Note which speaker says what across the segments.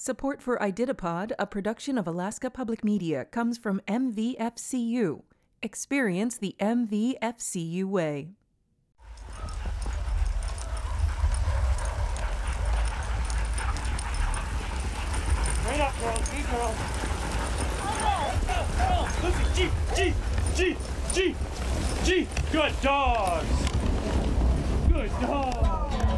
Speaker 1: Support for IDITAPOD, a production of Alaska Public Media, comes from MVFCU. Experience the MVFCU way.
Speaker 2: Right up, girl. Good girl. Oh, Lucy, G. Good dogs. Good dogs.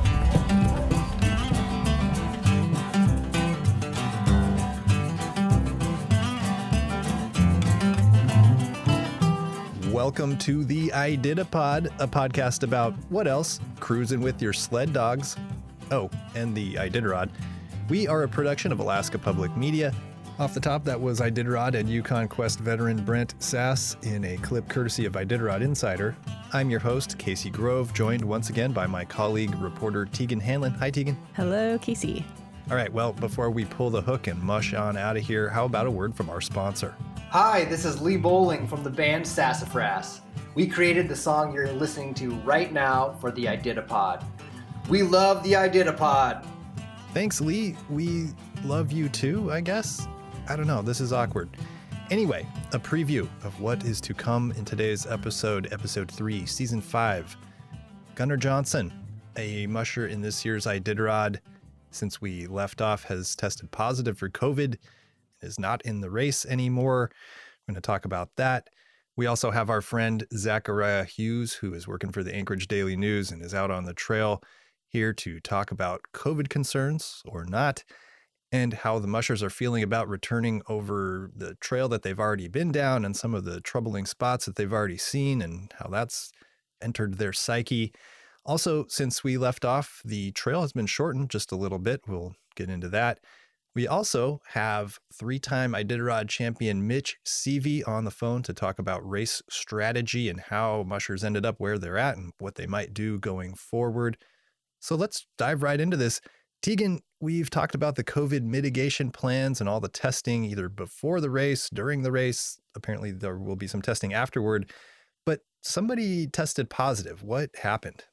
Speaker 3: Welcome to the IDITAPOD, a podcast about what else? Cruising with your sled dogs. Oh, and the Iditarod. We are a production of Alaska Public Media. Off the top, that was Iditarod and Yukon Quest veteran Brent Sass in a clip courtesy of Iditarod Insider. I'm your host, Casey Grove, joined once again by my colleague, reporter Tegan Hanlon. Hi, Tegan.
Speaker 4: Hello, Casey.
Speaker 3: All right, well, before we pull the hook and mush on out of here, how about a word from our sponsor?
Speaker 5: Hi, this is Lee Bowling from the band Sassafras. We created the song you're listening to right now for the IDITAPOD. We love the IDITAPOD.
Speaker 3: Thanks, Lee. We love you too, I guess. I don't know. This is awkward. Anyway, a preview of what is to come in today's episode 3, Season 5. Gunnar Johnson, a musher in this year's Iditarod, since we left off, has tested positive for COVID, is not in the race anymore. We're going to talk about that. We also have our friend Zachariah Hughes, who is working for the Anchorage Daily News and is out on the trail here to talk about COVID concerns or not, and how the mushers are feeling about returning over the trail that they've already been down and some of the troubling spots that they've already seen and how that's entered their psyche. Also, since we left off, the trail has been shortened just a little bit. We'll get into that. We also have three-time Iditarod champion Mitch Seavey on the phone to talk about race strategy and how mushers ended up where they're at and what they might do going forward. So let's dive right into this. Tegan, we've talked about the COVID mitigation plans and all the testing either before the race, during the race. Apparently there will be some testing afterward, but somebody tested positive. What happened?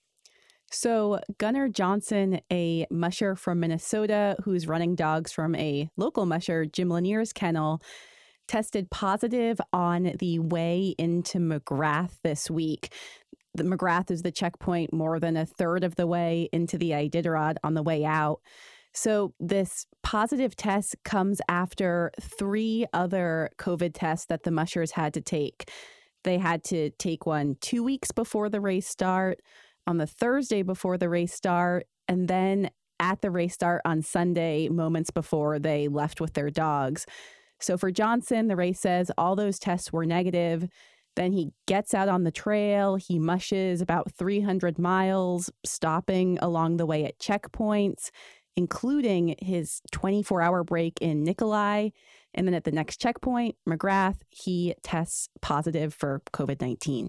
Speaker 4: So Gunnar Johnson, a musher from Minnesota who's running dogs from a local musher, Jim Lanier's kennel, tested positive on the way into McGrath this week. The McGrath is the checkpoint more than a third of the way into the Iditarod on the way out. So this positive test comes after 3 other COVID tests that the mushers had to take. They had to take one 2 weeks before the race start, on the Thursday before the race start, and then at the race start on Sunday, moments before they left with their dogs. So for Johnson, the race says all those tests were negative. Then he gets out on the trail. He mushes about 300 miles, stopping along the way at checkpoints, including his 24-hour break in Nikolai. And then at the next checkpoint, McGrath, he tests positive for COVID-19.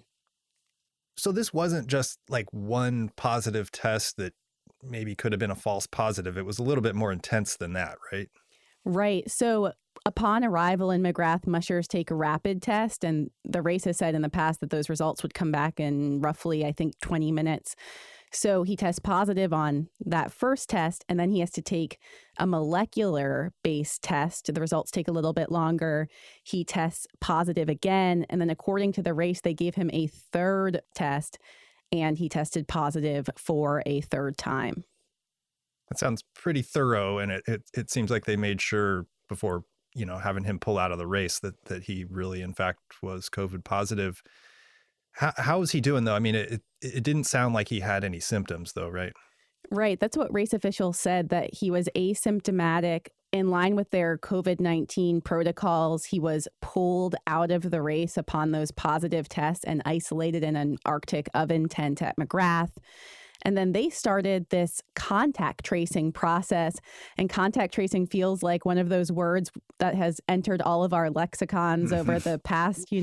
Speaker 3: So this wasn't just like one positive test that maybe could have been a false positive. It was a little bit more intense than that, right?
Speaker 4: Right. So upon arrival in McGrath, mushers take a rapid test, and the race has said in the past that those results would come back in roughly, I think, 20 minutes. So he tests positive on that first test, and then he has to take a molecular-based test. The results take a little bit longer. He tests positive again, and then according to the race, they gave him a third test, and he tested positive for a third time.
Speaker 3: That sounds pretty thorough, and it seems like they made sure before, having him pull out of the race that he really, in fact, was COVID positive. How is he doing, though? I mean, it didn't sound like he had any symptoms, though, right?
Speaker 4: Right. That's what race officials said, that he was asymptomatic. In line with their COVID-19 protocols, he was pulled out of the race upon those positive tests and isolated in an Arctic oven tent at McGrath. And then they started this contact tracing process. And contact tracing feels like one of those words that has entered all of our lexicons over the past,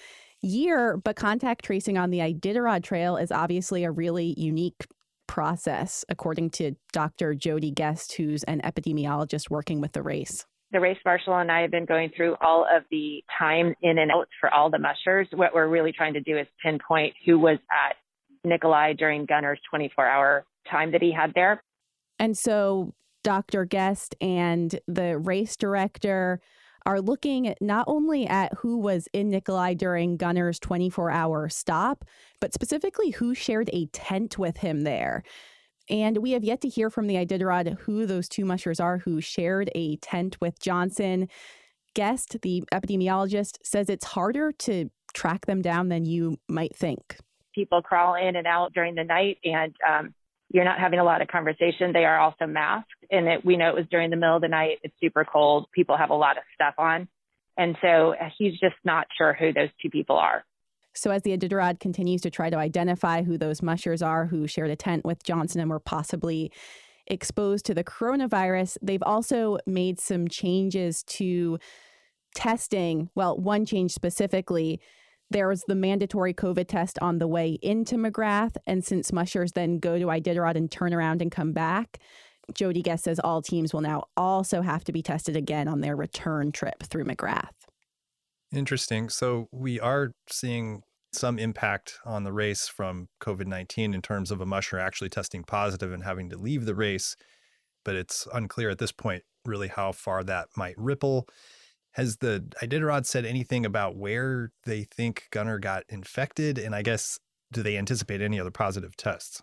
Speaker 4: year. But contact tracing on the Iditarod Trail is obviously a really unique process, according to Dr. Jody Guest, who's an epidemiologist working with the race.
Speaker 6: The race marshal and I have been going through all of the time in and out for all the mushers. What we're really trying to do is pinpoint who was at Nikolai during Gunnar's 24-hour time that he had there.
Speaker 4: And so Dr. Guest and the race director are looking not only at who was in Nikolai during Gunner's 24-hour stop, but specifically who shared a tent with him there. And we have yet to hear from the Iditarod who those two mushers are who shared a tent with Johnson. Guest, the epidemiologist, says it's harder to track them down than you might think.
Speaker 6: People crawl in and out during the night, and you're not having a lot of conversation. They are also masked, and we know it was during the middle of the night. It's super cold. People have a lot of stuff on. And so he's just not sure who those two people are.
Speaker 4: So as the Iditarod continues to try to identify who those mushers are who shared a tent with Johnson and were possibly exposed to the coronavirus, they've also made some changes to testing. Well, one change specifically, there was the mandatory COVID test on the way into McGrath. And since mushers then go to Iditarod and turn around and come back, Jody Guest says all teams will now also have to be tested again on their return trip through McGrath.
Speaker 3: Interesting. So we are seeing some impact on the race from COVID-19 in terms of a musher actually testing positive and having to leave the race. But it's unclear at this point really how far that might ripple. Has the Iditarod said anything about where they think Gunner got infected? And I guess, do they anticipate any other positive tests?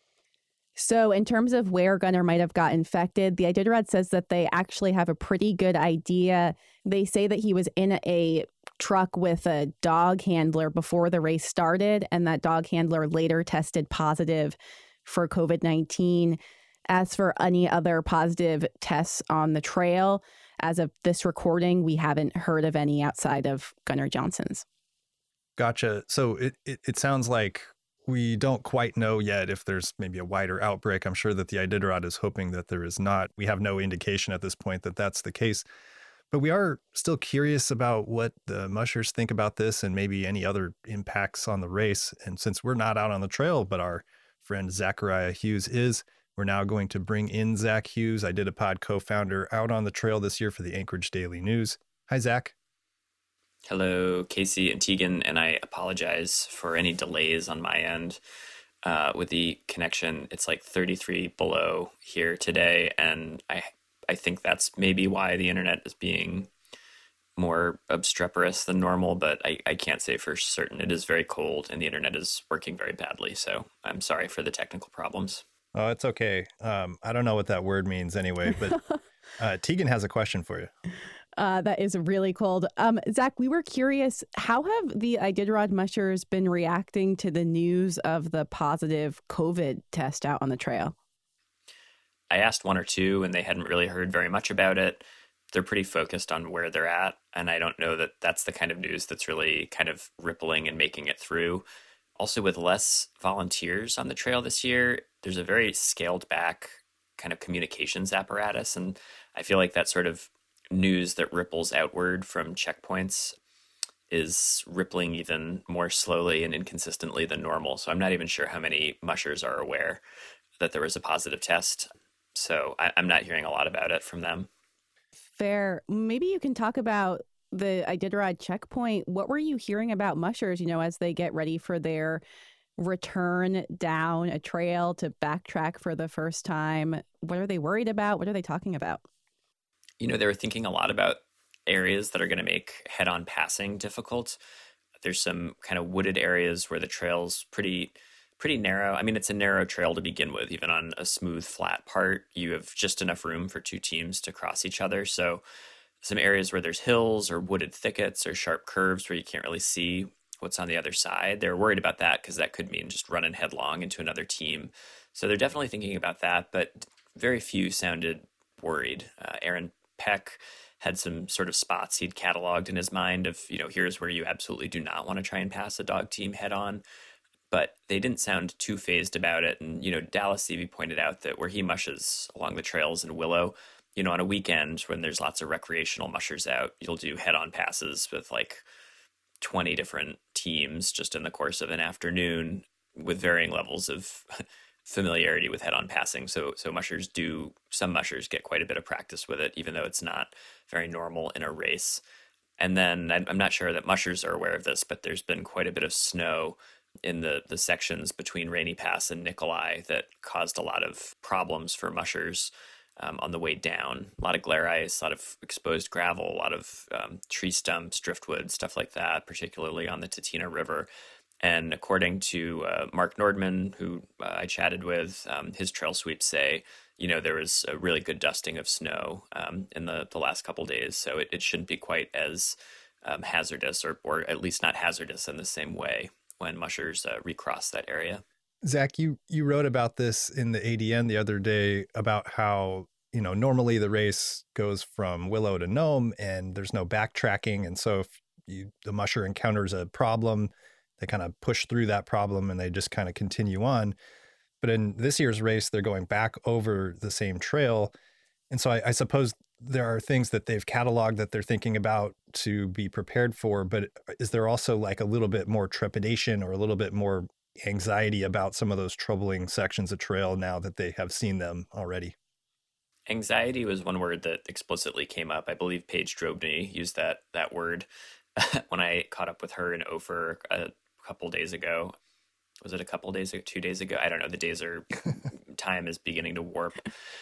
Speaker 4: So in terms of where Gunner might have got infected, the Iditarod says that they actually have a pretty good idea. They say that he was in a truck with a dog handler before the race started, and that dog handler later tested positive for COVID-19. As for any other positive tests on the trail, as of this recording, we haven't heard of any outside of Gunner Johnson's.
Speaker 3: Gotcha. So it sounds like we don't quite know yet if there's maybe a wider outbreak. I'm sure that the Iditarod is hoping that there is not. We have no indication at this point that that's the case. But we are still curious about what the mushers think about this and maybe any other impacts on the race. And since we're not out on the trail, but our friend Zachariah Hughes is, we're now going to bring in Zach Hughes, Iditapod co-founder, out on the trail this year for the Anchorage Daily News. Hi, Zach.
Speaker 7: Hello, Casey and Tegan, and I apologize for any delays on my end with the connection. It's like 33 below here today, and I think that's maybe why the internet is being more obstreperous than normal, but I can't say for certain. It is very cold, and the internet is working very badly, so I'm sorry for the technical problems.
Speaker 3: Oh, it's okay. I don't know what that word means anyway, but Tegan has a question for you.
Speaker 4: That is really cold. Zach, we were curious, how have the Iditarod mushers been reacting to the news of the positive COVID test out on the trail?
Speaker 7: I asked one or two, and they hadn't really heard very much about it. They're pretty focused on where they're at, and I don't know that that's the kind of news that's really kind of rippling and making it through. Also, with less volunteers on the trail this year, there's a very scaled back kind of communications apparatus. And I feel like that sort of news that ripples outward from checkpoints is rippling even more slowly and inconsistently than normal. So I'm not even sure how many mushers are aware that there was a positive test. So I'm not hearing a lot about it from them.
Speaker 4: Fair. Maybe you can talk about the Iditarod checkpoint. What were you hearing about mushers, as they get ready for their return down a trail to backtrack for the first time? What are they worried about? What are they talking about?
Speaker 7: They were thinking a lot about areas that are going to make head-on passing difficult. There's some kind of wooded areas where the trail's pretty narrow. I mean, it's a narrow trail to begin with. Even on a smooth, flat part, you have just enough room for two teams to cross each other. So some areas where there's hills or wooded thickets or sharp curves where you can't really see what's on the other side, they're worried about that because that could mean just running headlong into another team. So they're definitely thinking about that, but very few sounded worried. Aaron Peck had some sort of spots he'd cataloged in his mind of, here's where you absolutely do not want to try and pass a dog team head on. But they didn't sound too fazed about it. And, Dallas Seavey pointed out that where he mushes along the trails in Willow, on a weekend when there's lots of recreational mushers out, you'll do head-on passes with like 20 different teams just in the course of an afternoon with varying levels of familiarity with head-on passing. So some mushers get quite a bit of practice with it, even though it's not very normal in a race. And then I'm not sure that mushers are aware of this, but there's been quite a bit of snow in the sections between Rainy Pass and Nikolai that caused a lot of problems for mushers on the way down. A lot of glare ice, a lot of exposed gravel, a lot of tree stumps, driftwood, stuff like that, particularly on the Tatina River. And according to Mark Nordman, who I chatted with, his trail sweeps say, there was a really good dusting of snow in the last couple days. So it shouldn't be quite as hazardous, or at least not hazardous in the same way when mushers recross that area.
Speaker 3: Zach, you wrote about this in the ADN the other day about how, normally the race goes from Willow to Nome and there's no backtracking. And so if the musher encounters a problem, they kind of push through that problem and they just kind of continue on. But in this year's race, they're going back over the same trail. And so I suppose there are things that they've cataloged that they're thinking about to be prepared for. But is there also like a little bit more trepidation or a little bit more anxiety about some of those troubling sections of trail now that they have seen them already?
Speaker 7: Anxiety was one word that explicitly came up. I believe Paige Drobny used that word when I caught up with her in Ophir a couple days ago. Was it a couple days ago, 2 days ago? I don't know. The days are, time is beginning to warp.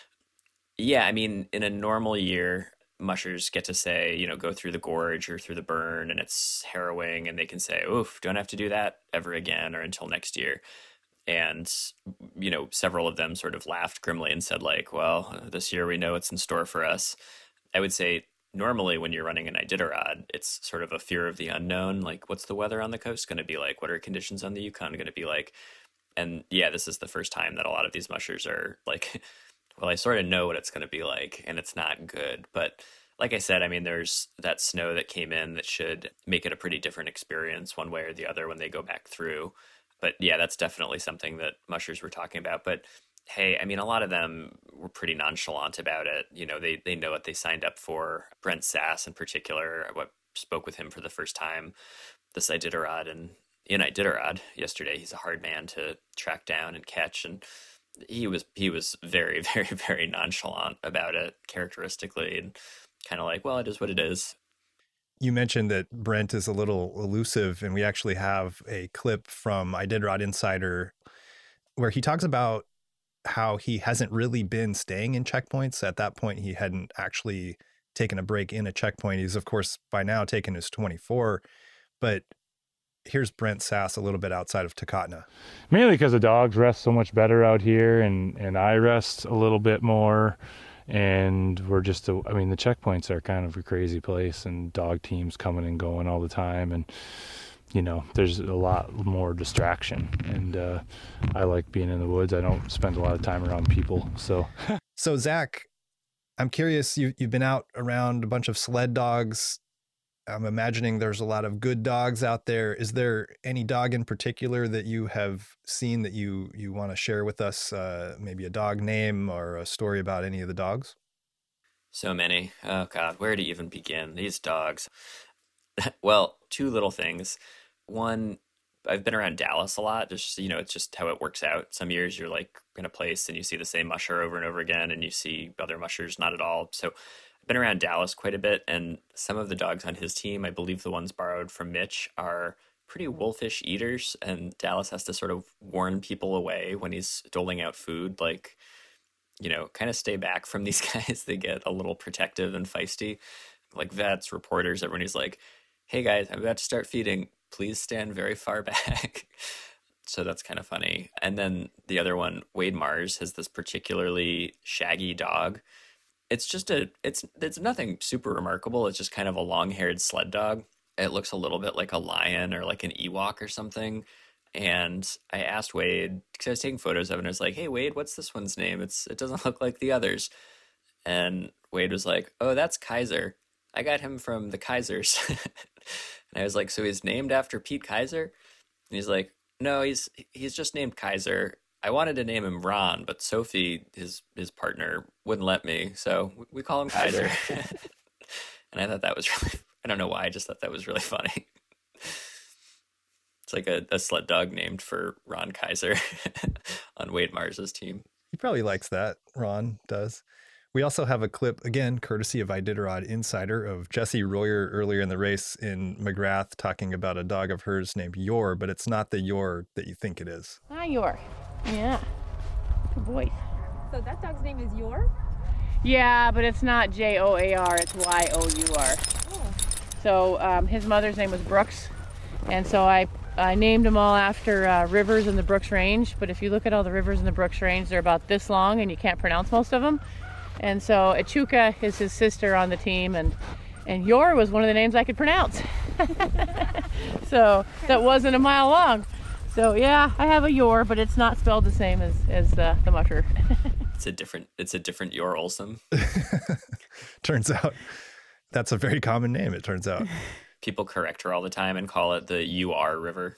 Speaker 7: Yeah, I mean, in a normal year, mushers get to say, go through the gorge or through the burn, and it's harrowing, and they can say, oof, don't have to do that ever again or until next year. And, several of them sort of laughed grimly and said, like, well, this year we know what's in store for us. I would say normally when you're running an Iditarod, it's sort of a fear of the unknown. Like, what's the weather on the coast going to be like? What are conditions on the Yukon going to be like? And yeah, this is the first time that a lot of these mushers are like, well, I sort of know what it's going to be like, and it's not good. But like I said, I mean, there's that snow that came in that should make it a pretty different experience one way or the other when they go back through. But yeah, that's definitely something that mushers were talking about. But hey, I mean, a lot of them were pretty nonchalant about it. They know what they signed up for. Brent Sass in particular, I spoke with him for the first time this Iditarod, and in Iditarod yesterday, he's a hard man to track down and catch. And he was very, very, very nonchalant about it characteristically, and kind of like, well, it is what it is.
Speaker 3: You mentioned that Brent is a little elusive, and we actually have a clip from Iditarod Insider where he talks about how he hasn't really been staying in checkpoints. At that point, he hadn't actually taken a break in a checkpoint. He's, of course, by now taken his 24. But here's Brent Sass a little bit outside of Takotna.
Speaker 8: Mainly because the dogs rest so much better out here, and I rest a little bit more. And we're just, the checkpoints are kind of a crazy place, and dog teams coming and going all the time. And, there's a lot more distraction. And I like being in the woods. I don't spend a lot of time around people. So
Speaker 3: Zach, I'm curious, you've been out around a bunch of sled dogs. I'm imagining there's a lot of good dogs out there. Is there any dog in particular that you have seen that you want to share with us? Maybe a dog name or a story about any of the dogs?
Speaker 7: So many. Oh God, where to even begin? These dogs. Well, two little things. One, I've been around Dallas a lot. Just, it's just how it works out. Some years you're like in a place and you see the same musher over and over again, and you see other mushers not at all. So I've been around Dallas quite a bit, and some of the dogs on his team, I believe the ones borrowed from Mitch, are pretty wolfish eaters, and Dallas has to sort of warn people away when he's doling out food, like, kind of stay back from these guys. They get a little protective and feisty, like vets, reporters, everyone. He's like, hey guys, I'm about to start feeding. Please stand very far back. So that's kind of funny. And then the other one, Wade Mars, has this particularly shaggy dog. It's just it's nothing super remarkable. It's just kind of a long-haired sled dog. It looks a little bit like a lion or like an Ewok or something. And I asked Wade, because I was taking photos of it, and I was like, hey Wade, what's this one's name? It doesn't look like the others. And Wade was like, oh, that's Kaiser. I got him from the Kaisers. And I was like, so he's named after Pete Kaiser? And he's like, no, he's just named Kaiser. I wanted to name him Ron, but Sophie, his partner, wouldn't let me. So we call him Kaiser. And I thought that was really, I don't know why, I just thought that was really funny. It's like a sled dog named for Ron Kaiser on Wade Mars's team.
Speaker 3: He probably likes that. Ron does. We also have a clip, again, courtesy of Iditarod Insider, of Jessie Royer earlier in the race in McGrath talking about a dog of hers named Yor, but it's not the Yor that you think it is.
Speaker 9: Hi, Yor. Yeah. Good boy.
Speaker 10: So that dog's name is Yor?
Speaker 9: Yeah, but it's not Joar, it's Your. So his mother's name was Brooks, and so I named them all after rivers in the Brooks Range. But if you look at all the rivers in the Brooks Range, they're about this long, and you can't pronounce most of them. And so Echuca is his sister on the team, and Yor was one of the names I could pronounce. So that wasn't a mile long. So yeah, I have a Yor, but it's not spelled the same as the musher.
Speaker 7: It's a different Yor Olsen.
Speaker 3: Turns out that's a very common name, it turns out.
Speaker 7: People correct her all the time and call it the UR River.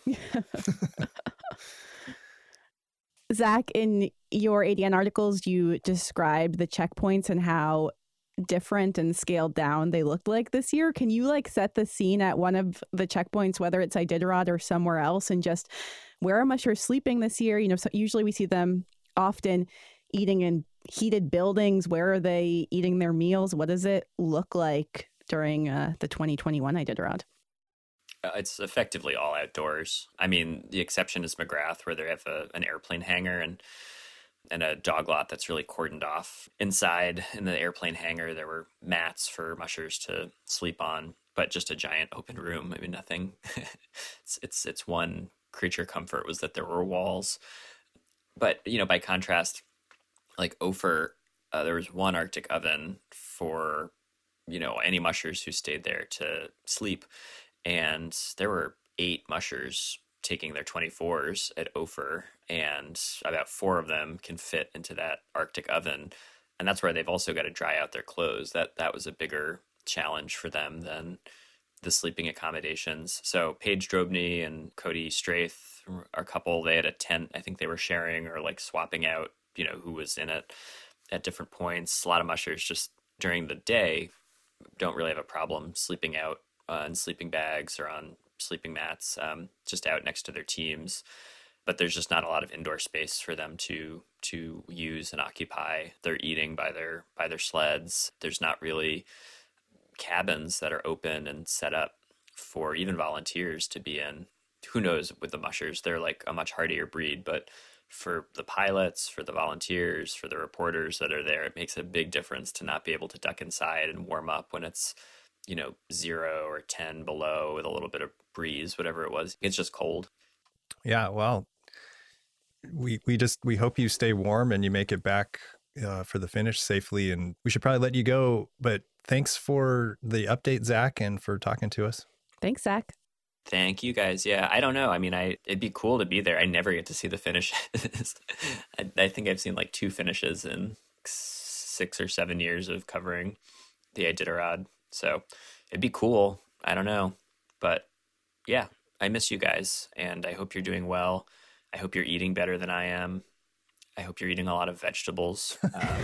Speaker 4: Zach, in your ADN articles, you described the checkpoints and how different and scaled down they looked like this year. Can you set the scene at one of the checkpoints, whether it's Iditarod or somewhere else, and just where are mushers sleeping this year? So usually we see them often eating in heated buildings. Where are they eating their meals? What does it look like during the 2021 Iditarod?
Speaker 7: It's effectively all outdoors. I mean, the exception is McGrath, where they have an airplane hangar and a dog lot that's really cordoned off. Inside in the airplane hangar, there were mats for mushers to sleep on, but just a giant open room. I mean, nothing. It's one creature comfort was that there were walls. But, by contrast, like Ophir, there was one Arctic oven for, any mushers who stayed there to sleep. And there were 8 mushers taking their 24s at Ophir, and about 4 of them can fit into that Arctic oven. And that's where they've also got to dry out their clothes. That was a bigger challenge for them than the sleeping accommodations. So Paige Drobny and Cody Straith, our couple, they had a tent. I think they were sharing or swapping out, who was in it at different points. A lot of mushers just during the day don't really have a problem sleeping out in sleeping bags or on sleeping mats, just out next to their teams. But there's just not a lot of indoor space for them to use and occupy. They're eating by their sleds. There's not really cabins that are open and set up for even volunteers to be in. Who knows with the mushers? They're a much hardier breed, but for the pilots, for the volunteers, for the reporters that are there, it makes a big difference to not be able to duck inside and warm up when it's 0 or 10 below with a little bit of breeze, whatever it was. It's just cold.
Speaker 3: Yeah, well, we hope you stay warm and you make it back for the finish safely. And we should probably let you go, but thanks for the update, Zach, and for talking to us.
Speaker 4: Thanks, Zach.
Speaker 7: Thank you, guys. Yeah, I don't know. I mean, it'd be cool to be there. I never get to see the finishes. I think I've seen 2 finishes in 6 or 7 years of covering the Iditarod. So it'd be cool. I don't know. But yeah, I miss you guys, and I hope you're doing well. I hope you're eating better than I am. I hope you're eating a lot of vegetables.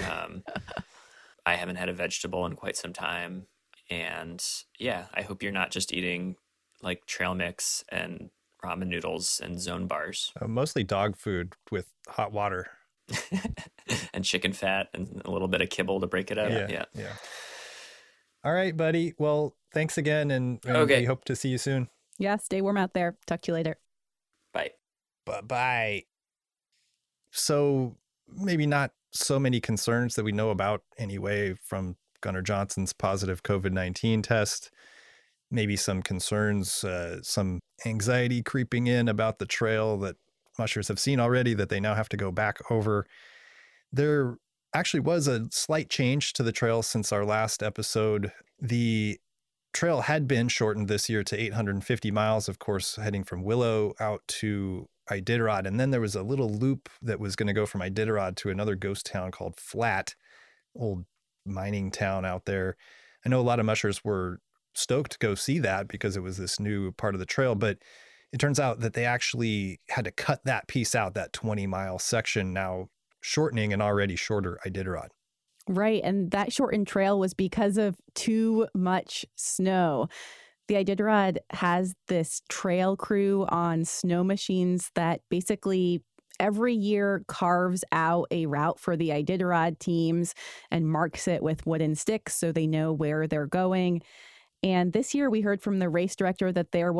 Speaker 7: I haven't had a vegetable in quite some time. And yeah, I hope you're not just eating trail mix and ramen noodles and zone bars.
Speaker 3: Mostly dog food with hot water.
Speaker 7: And chicken fat and a little bit of kibble to break it up. Yeah.
Speaker 3: All right, buddy. Well, thanks again, and
Speaker 7: okay.
Speaker 3: We hope to see you soon.
Speaker 4: Yeah, stay warm out there. Talk to you later.
Speaker 7: Bye.
Speaker 3: Bye-bye. So maybe not so many concerns that we know about anyway from Gunnar Johnson's positive COVID-19 test. Maybe some concerns, some anxiety creeping in about the trail that mushers have seen already that they now have to go back over. There actually was a slight change to the trail since our last episode. The trail had been shortened this year to 850 miles, of course, heading from Willow out to Iditarod. And then there was a little loop that was going to go from Iditarod to another ghost town called Flat, old mining town out there. I know a lot of mushers were stoked to go see that because it was this new part of the trail, but it turns out that they actually had to cut that piece out, that 20-mile section, now shortening an already shorter Iditarod.
Speaker 4: Right. And that shortened trail was because of too much snow. The Iditarod has this trail crew on snow machines that basically every year carves out a route for the Iditarod teams and marks it with wooden sticks so they know where they're going. And this year we heard from the race director that there was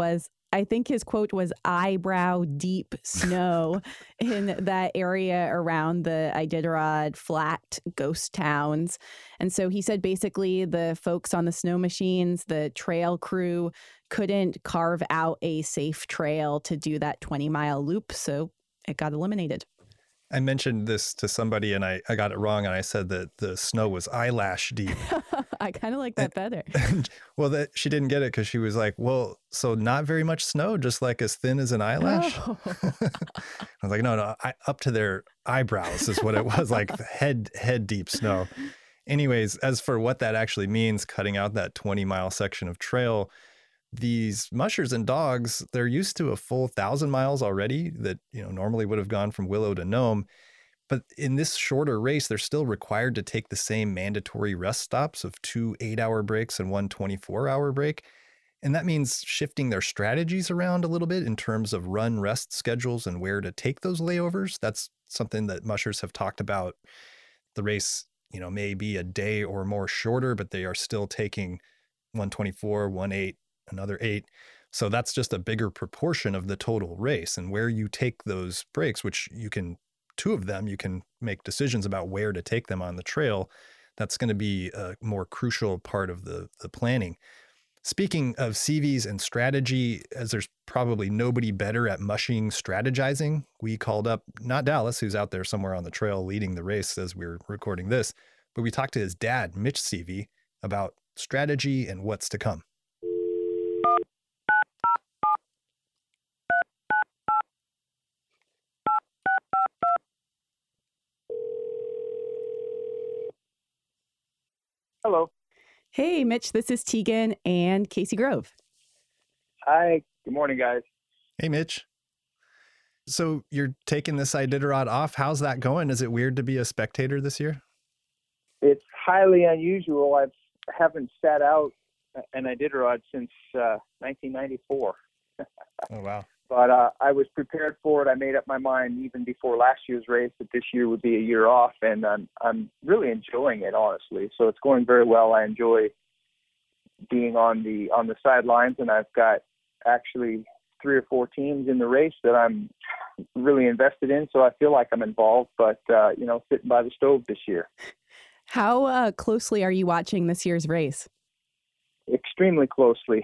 Speaker 4: I think his quote was eyebrow deep snow in that area around the Iditarod flat ghost towns. And so he said basically the folks on the snow machines, the trail crew, couldn't carve out a safe trail to do that 20-mile loop. So it got eliminated.
Speaker 3: I mentioned this to somebody and I got it wrong, and I said that the snow was eyelash deep.
Speaker 4: I kind of like that better.
Speaker 3: Well, she didn't get it because she was like, well, so not very much snow, just like as thin as an eyelash?
Speaker 4: Oh.
Speaker 3: I was like, no, up to their eyebrows is what it was, like head deep snow. Anyways, as for what that actually means, cutting out that 20-mile section of trail, these mushers and dogs, they're used to a full 1,000 miles already that, normally would have gone from Willow to Nome. But in this shorter race, they're still required to take the same mandatory rest stops of 2 8-hour breaks and 1 24-hour break. And that means shifting their strategies around a little bit in terms of run rest schedules and where to take those layovers. That's something that mushers have talked about. The race, may be a day or more shorter, but they are still taking 124, 1/8, another 8. So that's just a bigger proportion of the total race. And where you take those breaks, which you can, 2 of them, you can make decisions about where to take them on the trail. That's going to be a more crucial part of the planning. Speaking of CVs and strategy, as there's probably nobody better at mushing strategizing, we called up, not Dallas, who's out there somewhere on the trail leading the race as we're recording this, but we talked to his dad, Mitch CV, about strategy and what's to come.
Speaker 10: Hello.
Speaker 4: Hey, Mitch, this is Tegan and Casey Grove.
Speaker 10: Hi. Good morning, guys.
Speaker 3: Hey, Mitch. So you're taking this Iditarod off. How's that going? Is it weird to be a spectator this year?
Speaker 10: It's highly unusual. I haven't sat out an Iditarod since 1994.
Speaker 3: Oh, wow.
Speaker 10: But I was prepared for it. I made up my mind even before last year's race that this year would be a year off, and I'm really enjoying it, honestly. So it's going very well. I enjoy being on the sidelines, and I've got actually 3 or 4 teams in the race that I'm really invested in. So I feel like I'm involved, but sitting by the stove this year.
Speaker 4: How closely are you watching this year's race?
Speaker 10: Extremely closely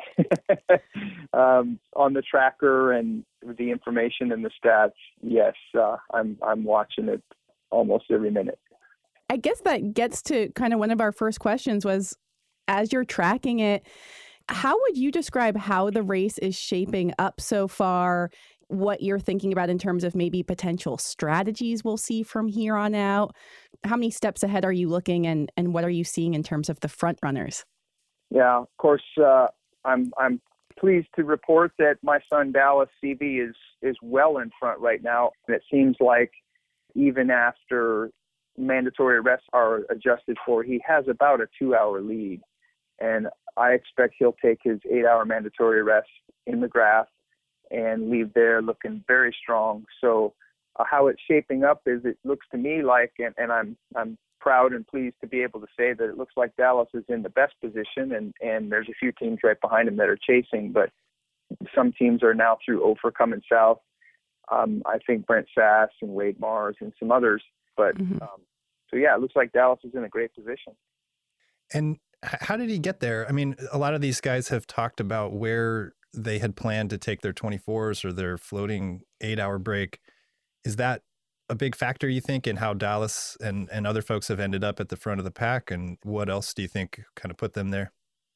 Speaker 10: on the tracker and the information and the stats. Yes, I'm watching it almost every minute.
Speaker 4: I guess that gets to kind of one of our first questions was, as you're tracking it, how would you describe how the race is shaping up so far? What you're thinking about in terms of maybe potential strategies we'll see from here on out? How many steps ahead are you looking, and what are you seeing in terms of the front runners?
Speaker 10: Yeah, of course, I'm pleased to report that my son Dallas CV is well in front right now. And it seems like even after mandatory rests are adjusted for, he has about a 2-hour lead. And I expect he'll take his 8-hour mandatory rest in McGrath and leave there looking very strong. So how it's shaping up is, it looks to me like, and I'm proud and pleased to be able to say that it looks like Dallas is in the best position, and there's a few teams right behind him that are chasing, but some teams are now through Ophir coming south. I think Brent Sass and Wade Mars and some others, but so yeah, it looks like Dallas is in a great position.
Speaker 3: And how did he get there? I mean, a lot of these guys have talked about where they had planned to take their 24s or their floating 8-hour break. Is that a big factor, you think, in how Dallas and other folks have ended up at the front of the pack? And what else do you think kind of put them there?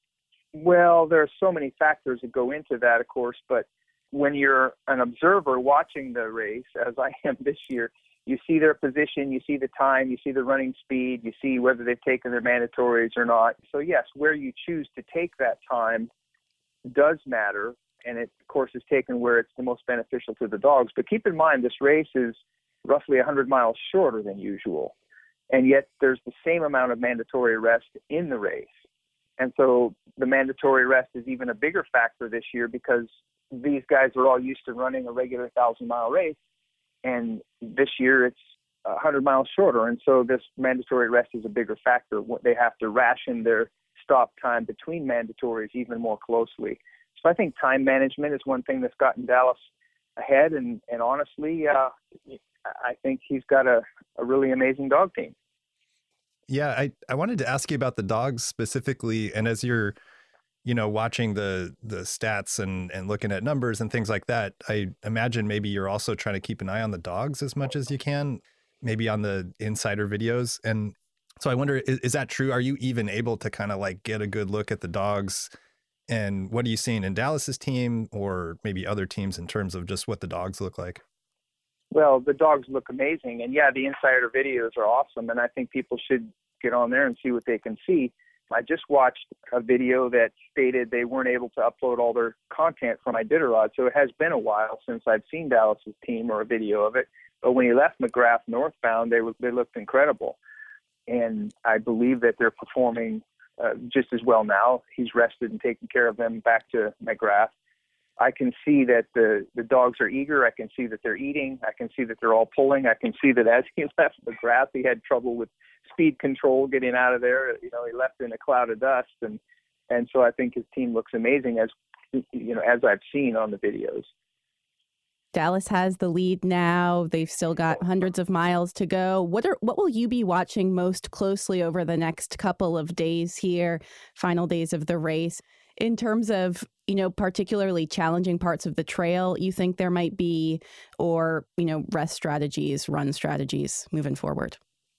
Speaker 10: Well, there are so many factors that go into that, of course, but when you're an observer watching the race, as I am this year, you see their position, you see the time, you see the running speed, you see whether they've taken their mandatories or not. So yes, where you choose to take that time does matter, and it, of course, is taken where it's the most beneficial to the dogs. But keep in mind, this race is roughly 100 miles shorter than usual, and yet there's the same amount of mandatory rest in the race. And so the mandatory rest is even a bigger factor this year, because these guys are all used to running a regular 1,000-mile race, and this year it's 100 miles shorter, and so this mandatory rest is a bigger factor. They have to ration their stop time between mandatories even more closely. So I think time management is one thing that's gotten Dallas ahead. And honestly, I think he's got a really amazing dog team.
Speaker 3: Yeah, I wanted to ask you about the dogs specifically. And as you're, watching the stats and looking at numbers and things like that, I imagine maybe you're also trying to keep an eye on the dogs as much as you can, maybe on the insider videos. And so I wonder, is that true? Are you even able to kind of like get a good look at the dogs? And what are you seeing in Dallas's team or maybe other teams in terms of just what the dogs look like?
Speaker 10: Well, the dogs look amazing. And yeah, the insider videos are awesome. And I think people should get on there and see what they can see. I just watched a video that stated they weren't able to upload all their content from Iditarod. So it has been a while since I've seen Dallas's team or a video of it. But when he left McGrath northbound, they looked incredible. And I believe that they're performing just as well now. He's rested and taken care of them back to McGrath. I can see that the dogs are eager. I can see that they're eating. I can see that they're all pulling. I can see that as he left McGrath, he had trouble with speed control getting out of there. He left in a cloud of dust. And so I think his team looks amazing as I've seen on the videos.
Speaker 4: Dallas has the lead now. They've still got hundreds of miles to go. What will you be watching most closely over the next couple of days here, final days of the race? In terms of, particularly challenging parts of the trail, you think there might be, or, rest strategies, run strategies moving forward?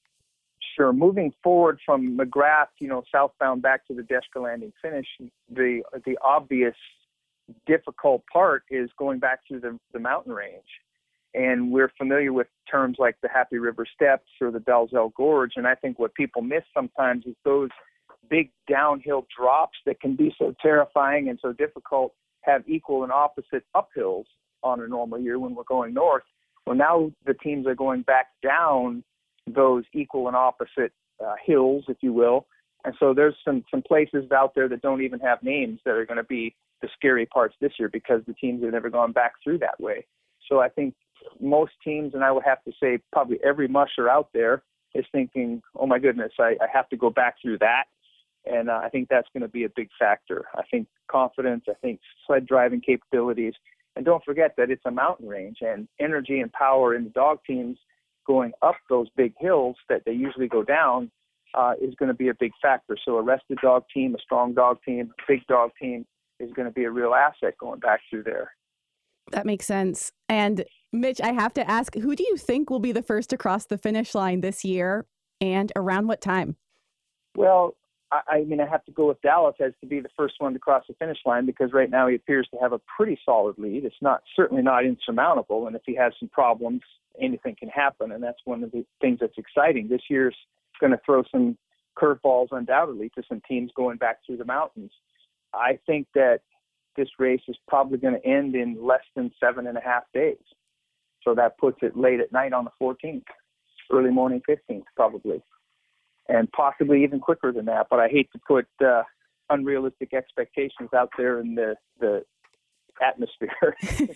Speaker 10: Sure. Moving forward from McGrath, southbound back to the Deschka Landing finish, the obvious difficult part is going back through the mountain range. And we're familiar with terms like the Happy River Steps or the Dalzell Gorge. And I think what people miss sometimes is those big downhill drops that can be so terrifying and so difficult have equal and opposite uphills on a normal year when we're going north. Well, now the teams are going back down those equal and opposite hills, if you will. And so there's some places out there that don't even have names that are going to be the scary parts this year because the teams have never gone back through that way. So I think most teams, and I would have to say probably every musher out there, is thinking, oh my goodness, I have to go back through that. And I think that's going to be a big factor. I think confidence, I think sled driving capabilities. And don't forget that it's a mountain range, and energy and power in the dog teams going up those big hills that they usually go down is going to be a big factor. So a rested dog team, a strong dog team, a big dog team is going to be a real asset going back through there.
Speaker 4: That makes sense. And Mitch, I have to ask, who do you think will be the first to cross the finish line this year and around what time?
Speaker 10: Well, I have to go with Dallas as to be the first one to cross the finish line because right now he appears to have a pretty solid lead. It's certainly not insurmountable. And if he has some problems, anything can happen. And that's one of the things that's exciting. This year's going to throw some curveballs undoubtedly to some teams going back through the mountains. I think that this race is probably going to end in less than 7.5 days. So that puts it late at night on the 14th, early morning 15th probably, and possibly even quicker than that. But I hate to put unrealistic expectations out there in the atmosphere.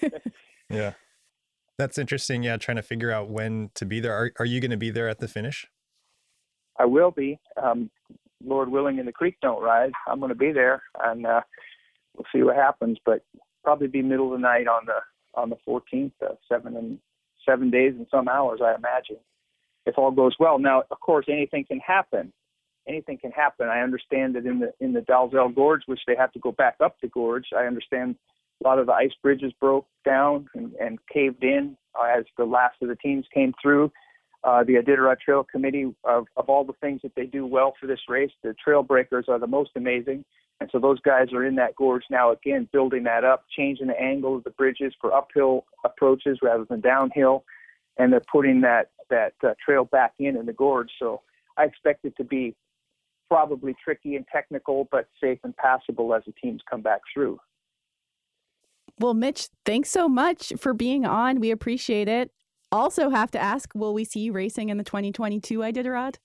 Speaker 3: Yeah. That's interesting. Yeah, trying to figure out when to be there. Are you going to be there at the finish?
Speaker 10: I will be. Lord willing and the creek don't rise, I'm going to be there, and we'll see what happens. But probably be middle of the night on the 14th, 7 days and some hours, I imagine, if all goes well. Now, of course, anything can happen. Anything can happen. I understand that in the Dalzell Gorge, which they have to go back up the gorge, I understand a lot of the ice bridges broke down and caved in as the last of the teams came through. The Iditarod Trail Committee, of all the things that they do well for this race, the trail breakers are the most amazing. And so those guys are in that gorge now, again, building that up, changing the angle of the bridges for uphill approaches rather than downhill. And they're putting that trail back in the gorge. So I expect it to be probably tricky and technical, but safe and passable as the teams come back through.
Speaker 4: Well, Mitch, thanks so much for being on. We appreciate it. Also have to ask, will we see you racing in the 2022 Iditarod?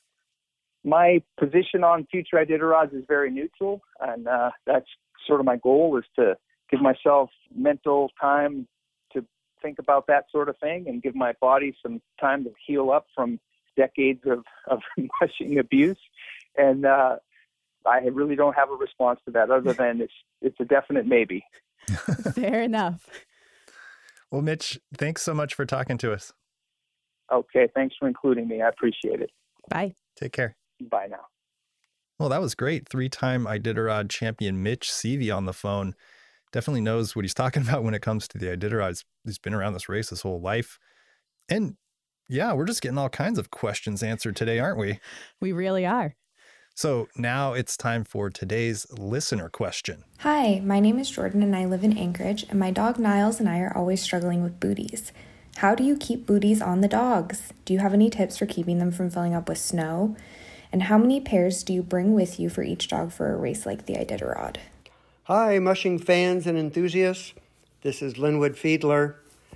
Speaker 10: My position on future Iditarods is very neutral, and that's sort of my goal, is to give myself mental time to think about that sort of thing and give my body some time to heal up from decades of mushing abuse. And I I really don't have a response to that other than it's a definite maybe.
Speaker 4: Fair enough.
Speaker 3: Well, Mitch, thanks so much for talking to us.
Speaker 10: Okay, thanks for including me. I appreciate it.
Speaker 4: Bye.
Speaker 3: Take care.
Speaker 10: Bye now.
Speaker 3: Well, that was great. 3-time Iditarod champion Mitch Seavey on the phone. Definitely knows what he's talking about when it comes to the Iditarod. He's been around this race his whole life. And yeah, we're just getting all kinds of questions answered today, aren't we?
Speaker 4: We really are.
Speaker 3: So now it's time for today's listener question.
Speaker 11: Hi, my name is Jordan and I live in Anchorage, and my dog Niles and I are always struggling with booties. How do you keep booties on the dogs? Do you have any tips for keeping them from filling up with snow? And how many pairs do you bring with you for each dog for a race like the Iditarod?
Speaker 12: Hi, mushing fans and enthusiasts. This is Linwood Fiedler,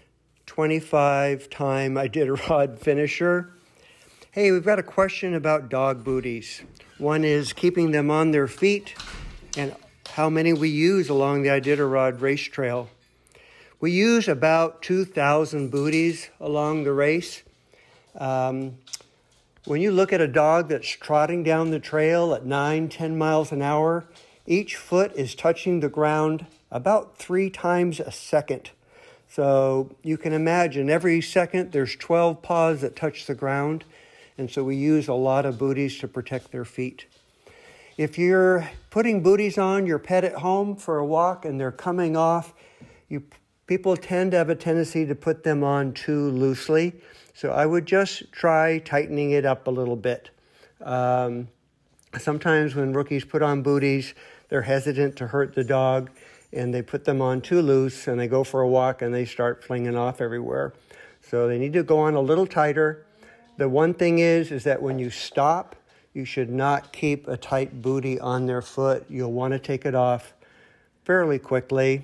Speaker 12: 25-time Iditarod finisher. Hey, we've got a question about dog booties. One is keeping them on their feet and how many we use along the Iditarod race trail. We use about 2,000 booties along the race. When you look at a dog that's trotting down the trail at 9-10 miles an hour, each foot is touching the ground about 3 times a second. So you can imagine every second there's 12 paws that touch the ground. And so we use a lot of booties to protect their feet. If you're putting booties on your pet at home for a walk and they're coming off, people tend to have a tendency to put them on too loosely. So I would just try tightening it up a little bit. Sometimes when rookies put on booties, they're hesitant to hurt the dog and they put them on too loose and they go for a walk and they start flinging off everywhere. So they need to go on a little tighter. The one thing is that when you stop, you should not keep a tight bootie on their foot. You'll want to take it off fairly quickly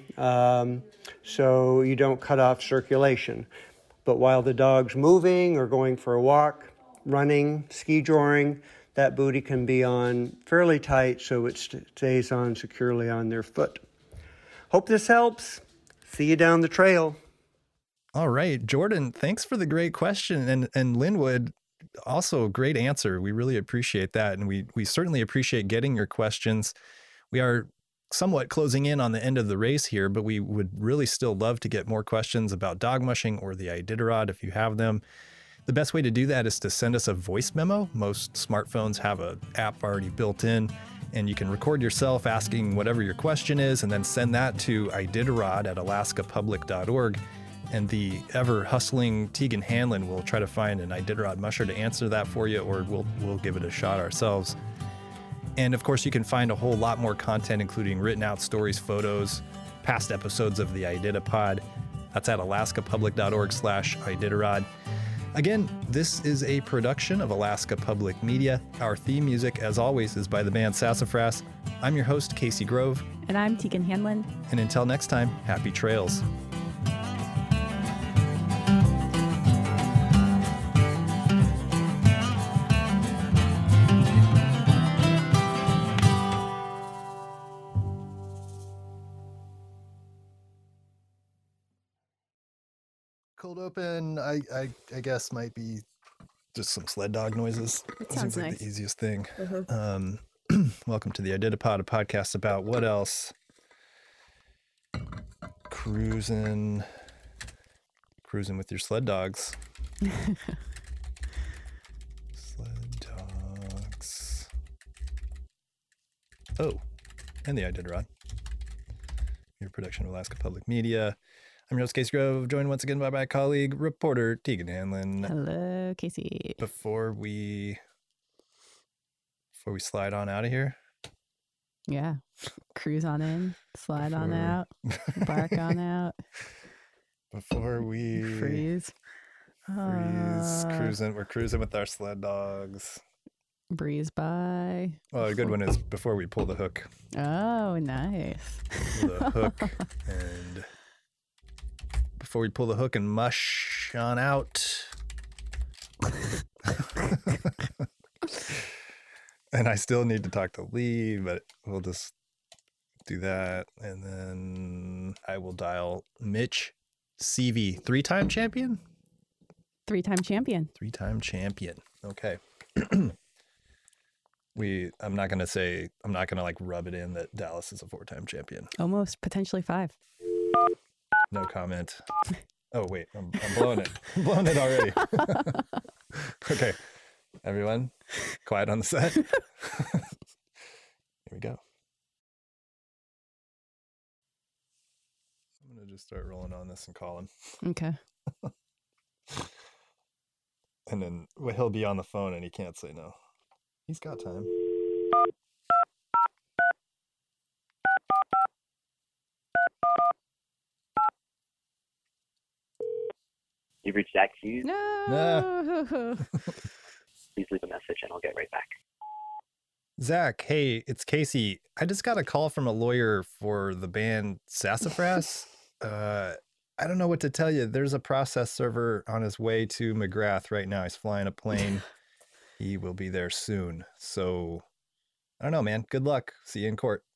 Speaker 12: so you don't cut off circulation. But while the dog's moving or going for a walk, running, ski joring, that bootie can be on fairly tight so it stays on securely on their foot. Hope this helps. See you down the trail.
Speaker 3: All right, Jordan, thanks for the great question. And Linwood, also a great answer. We really appreciate that. And we certainly appreciate getting your questions. We are somewhat closing in on the end of the race here, but we would really still love to get more questions about dog mushing or the Iditarod if you have them. The best way to do that is to send us a voice memo. Most smartphones have an app already built in, and you can record yourself asking whatever your question is and then send that to iditarod@alaskapublic.org. And the ever-hustling Tegan Hanlon will try to find an Iditarod musher to answer that for you, or we'll give it a shot ourselves. And of course, you can find a whole lot more content, including written out stories, photos, past episodes of the Iditapod. That's at alaskapublic.org/Iditarod. Again, this is a production of Alaska Public Media. Our theme music, as always, is by the band Sassafras. I'm your host, Casey Grove.
Speaker 4: And I'm Tegan Hanlon.
Speaker 3: And until next time, happy trails. Cold open, I guess, might be just some sled dog noises.
Speaker 4: It sounds
Speaker 3: seems like
Speaker 4: nice.
Speaker 3: the easiest thing.
Speaker 4: Mm-hmm.
Speaker 3: Welcome to the Iditapod, a podcast about what else? Cruising with your sled dogs. Sled dogs. Oh, and the Iditarod. Your production of Alaska Public Media. I'm your host, Casey Grove, joined once again by my colleague, reporter Tegan Hanlon.
Speaker 4: Hello, Casey.
Speaker 3: Before we slide on out of here.
Speaker 4: Yeah. Cruise on in, slide on out, bark on out.
Speaker 3: Before we
Speaker 4: freeze.
Speaker 3: Cruising. We're cruising with our sled dogs.
Speaker 4: Breeze by.
Speaker 3: Well, a good one is before we pull the hook.
Speaker 4: Oh, nice.
Speaker 3: Pull the hook and before we pull the hook and mush on out. And I still need to talk to Lee, but we'll just do that. And then I will dial Mitch Seavey, 3-time champion?
Speaker 4: 3-time champion.
Speaker 3: 3-time champion. Okay. I'm not gonna like rub it in that Dallas is a 4-time champion.
Speaker 4: Almost, potentially 5.
Speaker 3: No comment. Oh wait, I'm blowing it. I'm blowing it already. Okay, everyone, quiet on the set. Here we go. I'm gonna just start rolling on this and call him.
Speaker 4: Okay.
Speaker 3: And then he'll be on the phone and he can't say no. He's got time.
Speaker 13: You've reached Zach Hughes.
Speaker 4: No.
Speaker 13: Please leave a message and I'll get right back.
Speaker 3: Zach, hey, it's Casey. I just got a call from a lawyer for the band Sassafras. I don't know what to tell you. There's a process server on his way to McGrath right now. He's flying a plane. He will be there soon. So I don't know, man. Good luck. See you in court.